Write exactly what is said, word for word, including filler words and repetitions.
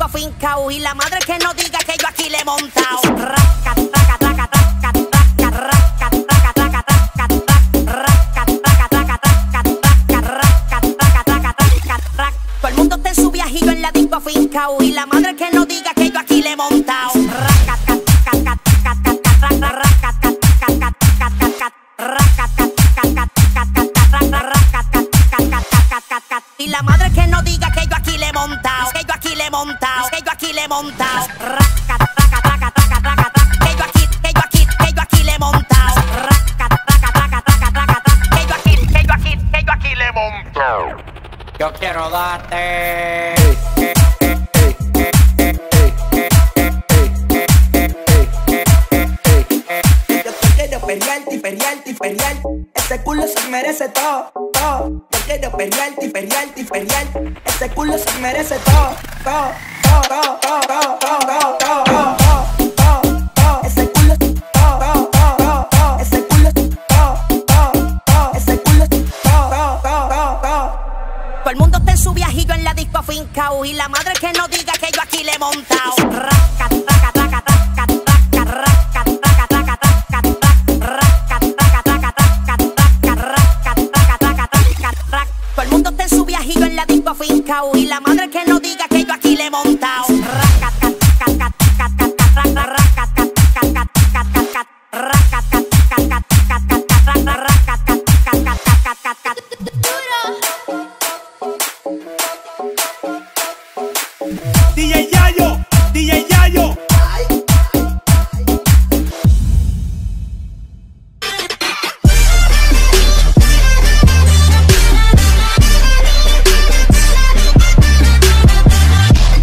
disco fincao y la madre que no diga que yo aquí le he montao. Raca, traca, traca, traca, traca, raca, traca, traca, traca, raca, traca, traca, traca, traca, raca, traca, traca, traca, traca. Todo el mundo está en su viajillo en la disco fincao y la madre que no diga que yo aquí le he montao. Raca, traca, traca, traca, traca, raca, traca, traca, traca, raca, y la madre que no diga que yo aquí le he montao, que yo aquí le he montao, que yo aquí le he montao. Raca, traca, traca, traca, traca, traca, que yo aquí, que yo aquí, que yo aquí le he montao. Raca, traca, traca, traca, traca, traca, que yo aquí, que yo aquí, que yo aquí le he montao. Yo quiero darte. Perrearte, perrearte, perrearte. Ese culo se merece todo, todo. Yo quiero perrearte, perrearte, perrearte. Ese culo se merece todo, todo, todo, todo, todo, todo, todo, todo, todo, todo. Ese culo, todo, todo, todo, todo. Ese culo, todo, todo, todo. Ese culo, todo, todo, todo, todo. Todo el mundo está en su viajillo en la disco fincao y la madre que no diga que yo aquí le he montao.